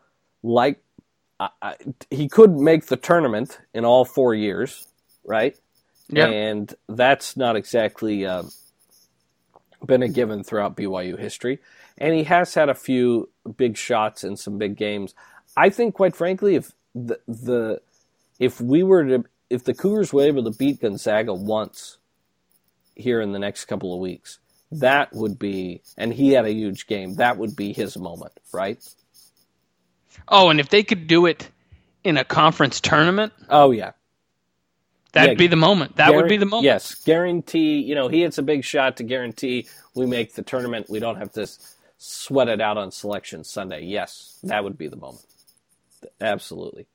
he could make the tournament in all 4 years, right? Yeah. And that's not exactly been a given throughout BYU history. And he has had a few big shots in some big games. I think, quite frankly, if the Cougars were able to beat Gonzaga once here in the next couple of weeks, that would be, and he had a huge game, that would be his moment, right? Oh, and if they could do it in a conference tournament? Oh, yeah. That'd be the moment. That would be the moment. Yes, guarantee, he hits a big shot to guarantee we make the tournament. We don't have to sweat it out on Selection Sunday. Yes, that would be the moment. Absolutely.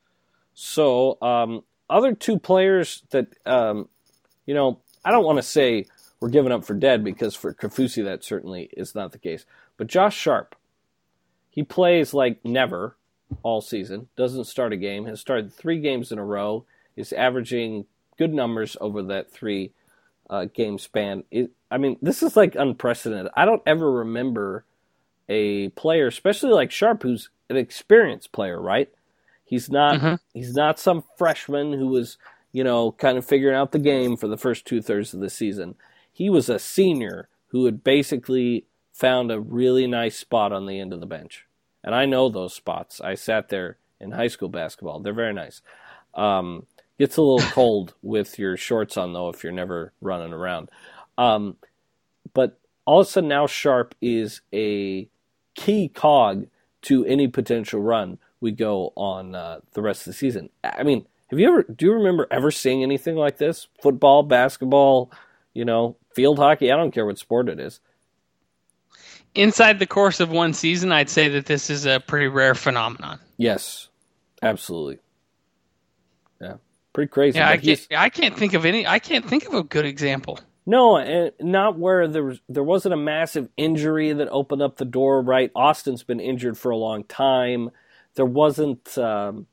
So, other two players that, I don't want to say we're giving up for dead, because for Kaufusi that certainly is not the case. But Josh Sharp, he plays like never all season, doesn't start a game, has started 3 games in a row, is averaging good numbers over that 3-game span. This is like unprecedented. I don't ever remember a player, especially like Sharp, who's an experienced player, right? He's not some freshman who was, kind of figuring out the game for the first 2/3 of the season. He was a senior who had basically found a really nice spot on the end of the bench. And I know those spots. I sat there in high school basketball. They're very nice. Gets a little cold with your shorts on, though, if you're never running around. But all of a sudden now Sharp is a key cog to any potential run we go on the rest of the season. Do you remember ever seeing anything like this? Football, basketball, field hockey, I don't care what sport it is. Inside the course of one season, I'd say that this is a pretty rare phenomenon. Yes, absolutely. Yeah, pretty crazy. Yeah, I can't think of a good example. No, and not where there wasn't a massive injury that opened up the door, right? Austin's been injured for a long time. There wasn't, some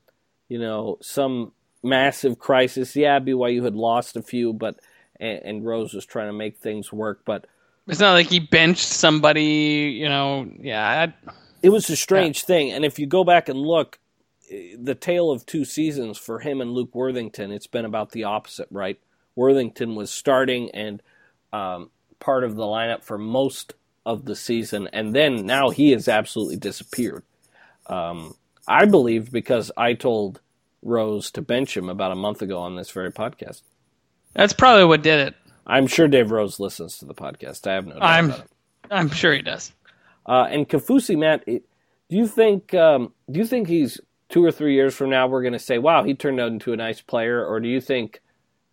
massive crisis. Yeah, BYU had lost a few, and Rose was trying to make things work, but it's not like he benched somebody, It was a strange thing, and if you go back and look, the tale of 2 seasons for him and Luke Worthington, it's been about the opposite, right? Worthington was starting and part of the lineup for most of the season, and then now he has absolutely disappeared. I believe because I told Rose to bench him about a month ago on this very podcast. That's probably what did it. I'm sure Dave Rose listens to the podcast. I have no doubt about it. I'm sure he does. And Kaufusi, Matt, do you think he's 2 or 3 years from now we're going to say, wow, he turned out into a nice player? Or do you think,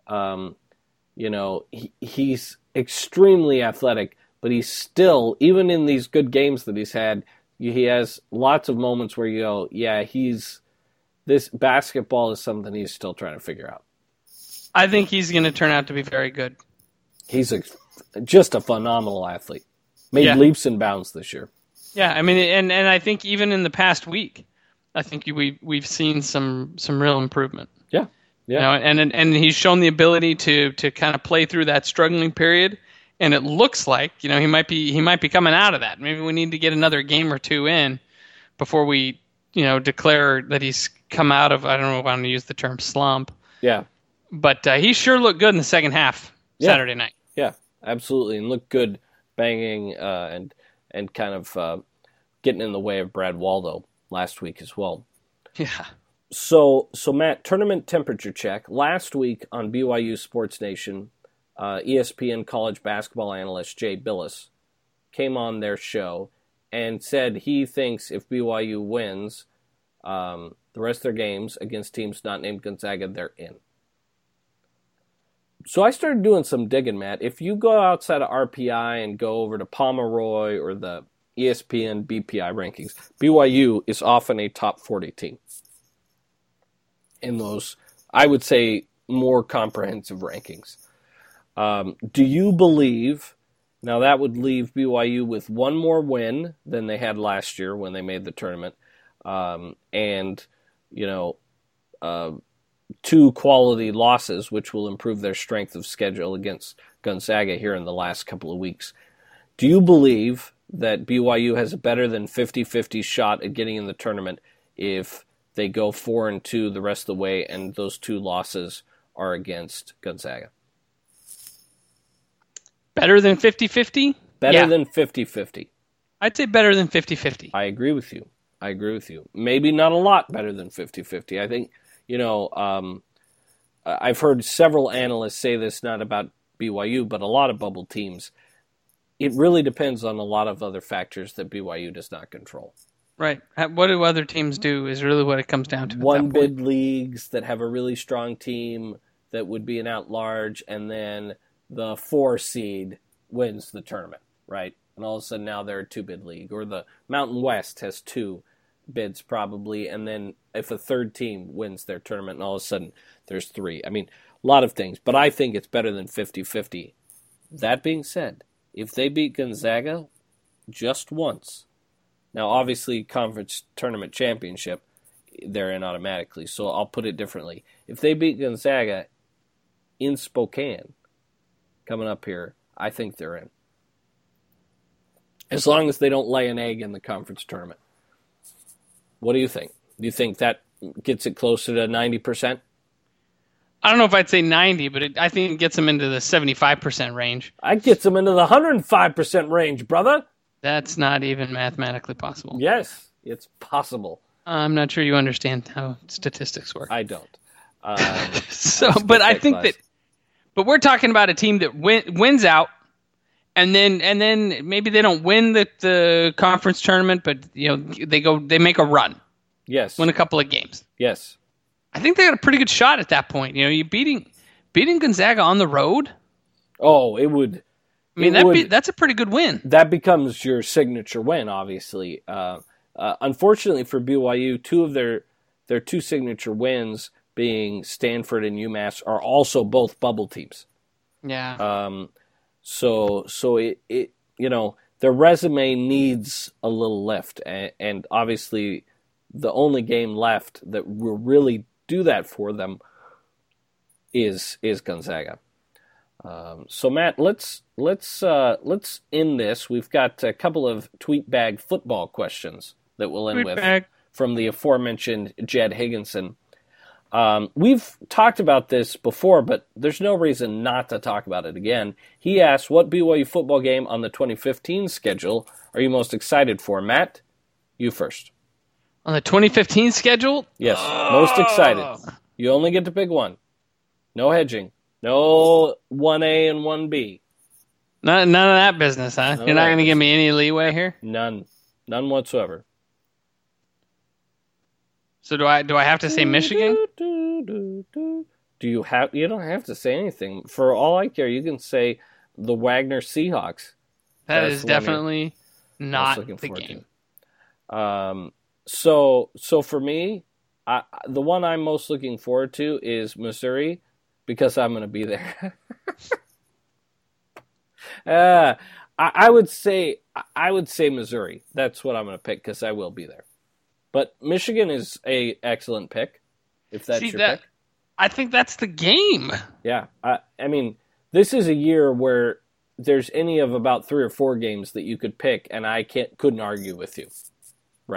he's extremely athletic, but he's still, even in these good games that he's had, he has lots of moments where you go, yeah, this basketball is something he's still trying to figure out. I think he's going to turn out to be very good. He's just a phenomenal athlete. Made leaps and bounds this year. Yeah, and I think even in the past week, I think we've seen some real improvement. Yeah. And he's shown the ability to kind of play through that struggling period, and it looks like he might be coming out of that. Maybe we need to get another game or two in before we declare that he's come out of, I don't know if I'm going to use the term slump. Yeah. But he sure looked good in the second half Saturday night. Yeah, absolutely. And looked good banging and kind of getting in the way of Brad Waldo last week as well. Yeah. So Matt, tournament temperature check. Last week on BYU Sports Nation, ESPN college basketball analyst Jay Billis came on their show and said he thinks if BYU wins the rest of their games against teams not named Gonzaga, they're in. So I started doing some digging, Matt. If you go outside of RPI and go over to Pomeroy or the ESPN BPI rankings, BYU is often a top 40 team in those, I would say, more comprehensive rankings. Do you believe, now that would leave BYU with one more win than they had last year when they made the tournament, and, two quality losses, which will improve their strength of schedule against Gonzaga here in the last couple of weeks. Do you believe that BYU has a better than 50-50 shot at getting in the tournament if they go 4-2 the rest of the way and those two losses are against Gonzaga? Better than 50-50? Better than 50-50. I'd say better than 50-50. I agree with you. Maybe not a lot better than 50-50. I think, I've heard several analysts say this, not about BYU, but a lot of bubble teams. It really depends on a lot of other factors that BYU does not control. Right. What do other teams do is really what it comes down to. One bid leagues that have a really strong team that would be an at-large, and then the 4 seed wins the tournament, right? And all of a sudden now they're a 2-bid league. Or the Mountain West has 2 bids probably, and then if a third team wins their tournament, and all of a sudden there's 3. I mean, a lot of things, but I think it's better than 50-50. That being said, if they beat Gonzaga just once, now obviously conference tournament championship, they're in automatically, so I'll put it differently. If they beat Gonzaga in Spokane coming up here, I think they're in. As long as they don't lay an egg in the conference tournament. What do you think? Do you think that gets it closer to 90%? I don't know if I'd say 90, but I think it gets them into the 75% range. It gets them into the 105% range, brother. That's not even mathematically possible. Yes, it's possible. I'm not sure you understand how statistics work. I don't. But I think that. But we're talking about a team that wins out, and then maybe they don't win the conference tournament, but they make a run. Yes. Win a couple of games. Yes. I think they got a pretty good shot at that point. You beating Gonzaga on the road. Oh, it would. I mean, that's a pretty good win. That becomes your signature win, obviously. Unfortunately for BYU, 2 of their 2 signature wins, being Stanford and UMass, are also both bubble teams. Yeah. So it their resume needs a little lift, and obviously the only game left that will really do that for them is Gonzaga. So Matt, let's end this. We've got a couple of tweet bag football questions that we'll end with from the aforementioned Jed Higginson. We've talked about this before, but there's no reason not to talk about it again. He asked, what BYU football game on the 2015 schedule are you most excited for? Matt, you first. On the 2015 schedule? Yes, most excited. You only get to pick one. No hedging. No 1A and 1B. None of that business, huh? You're not going to give me any leeway here? None whatsoever. So do I have to say Michigan? Do you have? You don't have to say anything. For all I care, you can say the Wagner Seahawks. That is definitely not the game. So for me, the one I'm most looking forward to is Missouri, because I'm going to be there. I would say Missouri. That's what I'm going to pick, because I will be there. But Michigan is a excellent pick, if that's your pick. I think that's the game. Yeah. I mean, this is a year where there's any of about 3 or 4 games that you could pick, and I couldn't argue with you, right?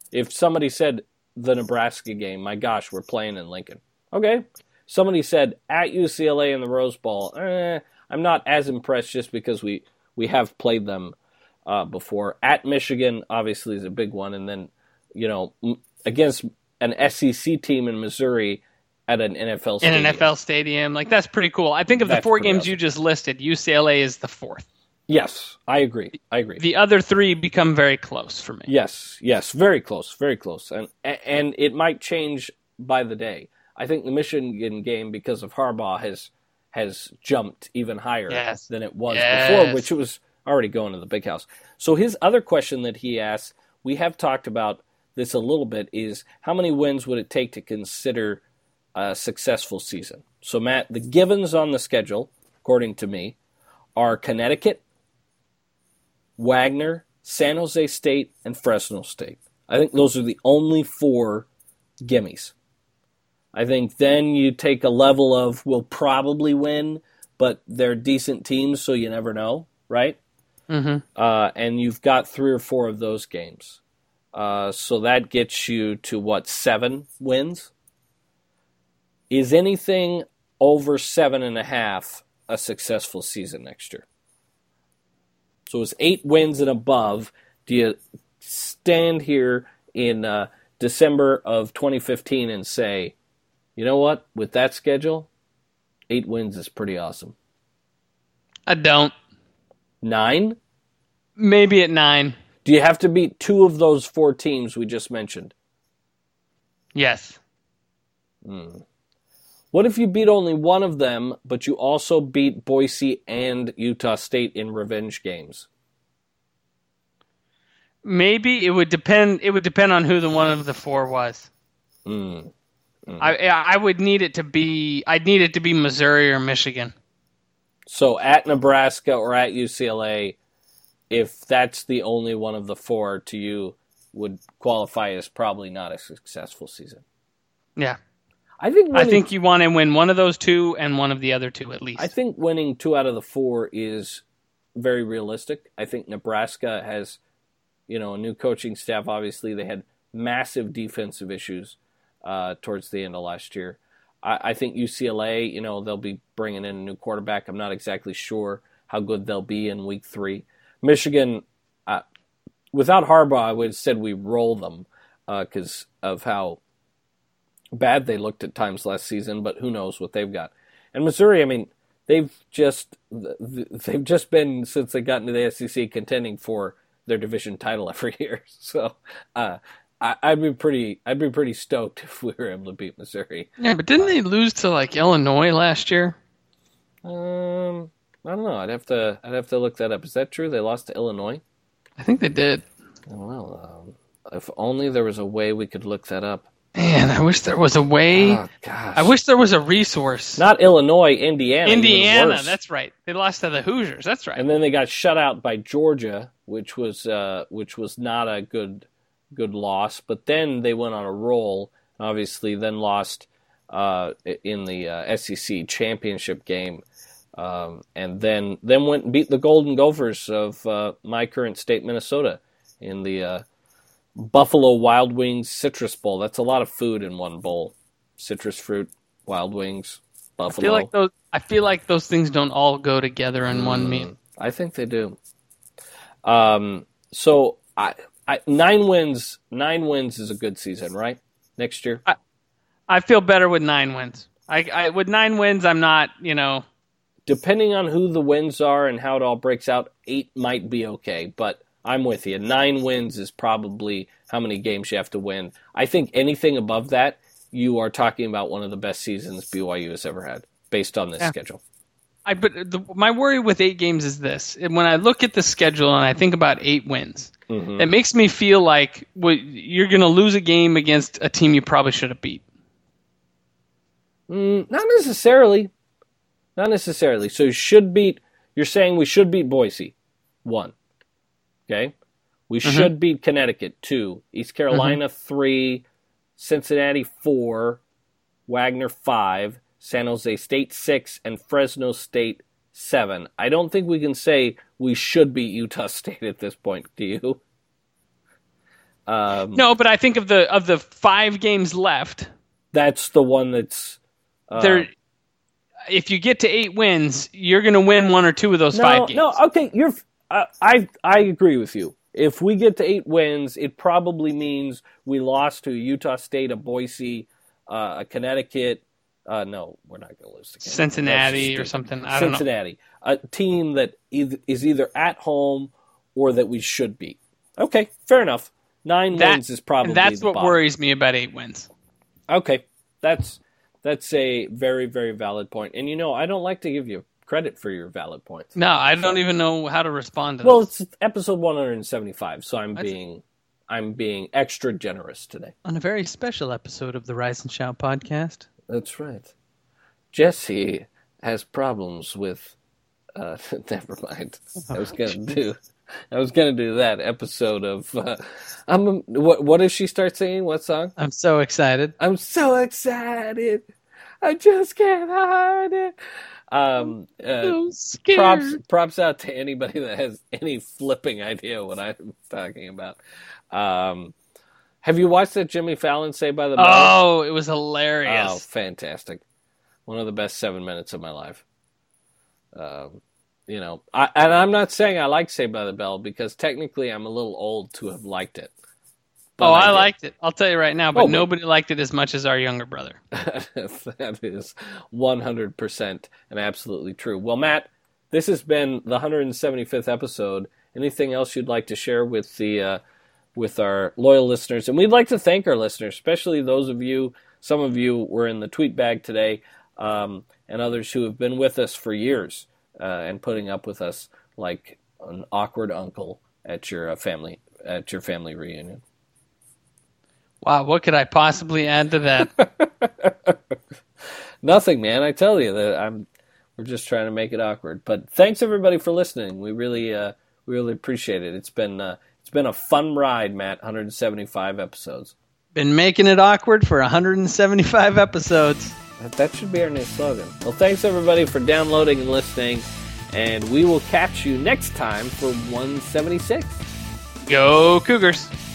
If somebody said the Nebraska game, my gosh, we're playing in Lincoln. Okay. Somebody said at UCLA in the Rose Bowl, I'm not as impressed just because we have played them before. At Michigan, obviously, is a big one. And then, against an SEC team in Missouri at an NFL stadium. In an NFL stadium. Like, that's pretty cool. I think of the 4 games you just listed, UCLA is the 4th. Yes, I agree. The other 3 become very close for me. Yes, very close, very close. And it might change by the day. I think the Michigan game, because of Harbaugh, has jumped even higher than it was before, which it was already going to the big house. So his other question that he asked, we have talked about this a little bit, is how many wins would it take to consider a successful season? So, Matt, the givens on the schedule, according to me, are Connecticut, Wagner, San Jose State, and Fresno State. I think those are the only 4 gimmies. I think then you take a level of we'll probably win, but they're decent teams, so you never know, right? Mm-hmm. And you've got 3 or 4 of those games. So that gets you to, 7 wins? Is anything over 7.5 a successful season next year? So it's 8 wins and above. Do you stand here in December of 2015 and say, you know what, with that schedule, 8 wins is pretty awesome? I don't. 9? Maybe at 9. Do you have to beat 2 of those 4 teams we just mentioned? Yes. What if you beat only one of them, but you also beat Boise and Utah State in revenge games? Maybe it would depend. It would depend on who the one of the 4 was. I would need it to be. I'd need it to be Missouri or Michigan. So at Nebraska or at UCLA, if that's the only one of the 4 to you, would qualify as probably not a successful season. Yeah. I think you want to win one of those 2 and one of the other 2 at least. I think winning 2 out of the 4 is very realistic. I think Nebraska has, a new coaching staff. Obviously, they had massive defensive issues towards the end of last year. I think UCLA, they'll be bringing in a new quarterback. I'm not exactly sure how good they'll be in week 3. Michigan, without Harbaugh, I would have said we roll them because of how bad they looked at times last season, but who knows what they've got. And Missouri, I mean, they've just been, since they got into the SEC, contending for their division title every year. So I'd be pretty stoked if we were able to beat Missouri. Yeah, but didn't they lose to Illinois last year? I don't know. I'd have to look that up. Is that true? They lost to Illinois? I think they did. Well, if only there was a way we could look that up. Man, I wish there was a way. Oh, gosh. I wish there was a resource. Not Illinois, Indiana. Indiana, that's right. They lost to the Hoosiers. That's right. And then they got shut out by Georgia, which was not a good loss. But then they went on a roll. Obviously, then lost in the SEC championship game, and then went and beat the Golden Gophers of my current state, Minnesota, in the Buffalo Wild Wings Citrus Bowl. That's a lot of food in one bowl. Citrus fruit, Wild Wings, Buffalo. I feel like those things don't all go together in one meal. I think they do. So 9 wins is a good season, right? Next year? I feel better with 9 wins. With 9 wins, I'm not, Depending on who the wins are and how it all breaks out, 8 might be okay, but I'm with you. 9 wins is probably how many games you have to win. I think anything above that, you are talking about one of the best seasons BYU has ever had, based on this schedule. My worry with 8 games is this. When I look at the schedule and I think about 8 wins, it makes me feel like you're going to lose a game against a team you probably should have beat. Not necessarily. Not necessarily. So you're saying we should beat Boise, 1. Okay? We should beat Connecticut, 2. East Carolina, 3. Cincinnati, 4. Wagner, 5. San Jose State, 6. And Fresno State, 7. I don't think we can say we should beat Utah State at this point, do you? No, but I think of the 5 games left. That's the one that's there. If you get to 8 wins, you're going to win 1 or 2 of those 5 games. No, okay, I agree with you. If we get to 8 wins, it probably means we lost to Utah State, a Boise, a Connecticut. No, we're not going to lose to Connecticut. Cincinnati or something. I don't know. Cincinnati, a team that is either at home or that we should beat. Okay, fair enough. 9 wins is probably that's the what bottom. worries me about 8 wins. Okay, that's a very, very valid point. And I don't like to give you credit for your valid points. No, I don't even know how to respond to Well, this. it's episode 175, so I'm being extra generous today. On a very special episode of the Rise and Shout podcast. That's right. Jesse has problems with never mind. I was gonna do that episode of what does she start singing? What song? I'm so excited. I'm so excited. I just can't hide it. So scared. Props out to anybody that has any flipping idea what I'm talking about. Have you watched that Jimmy Fallon Saved by the Bell? Oh, it was hilarious. Oh, fantastic. One of the best 7 minutes of my life. And I'm not saying I like Saved by the Bell because technically I'm a little old to have liked it. But I liked it. I'll tell you right now, but nobody liked it as much as our younger brother. That is 100% and absolutely true. Well, Matt, this has been the 175th episode. Anything else you'd like to share with with our loyal listeners? And we'd like to thank our listeners, especially those of you, some of you were in the tweet bag today, and others who have been with us for years and putting up with us like an awkward uncle at your family reunion. Wow, what could I possibly add to that? Nothing, man. I tell you that we're just trying to make it awkward. But thanks everybody for listening. We really appreciate it. It's been a fun ride, Matt. 175 episodes. Been making it awkward for 175 episodes. That should be our new slogan. Well, thanks everybody for downloading and listening, and we will catch you next time for 176. Go Cougars!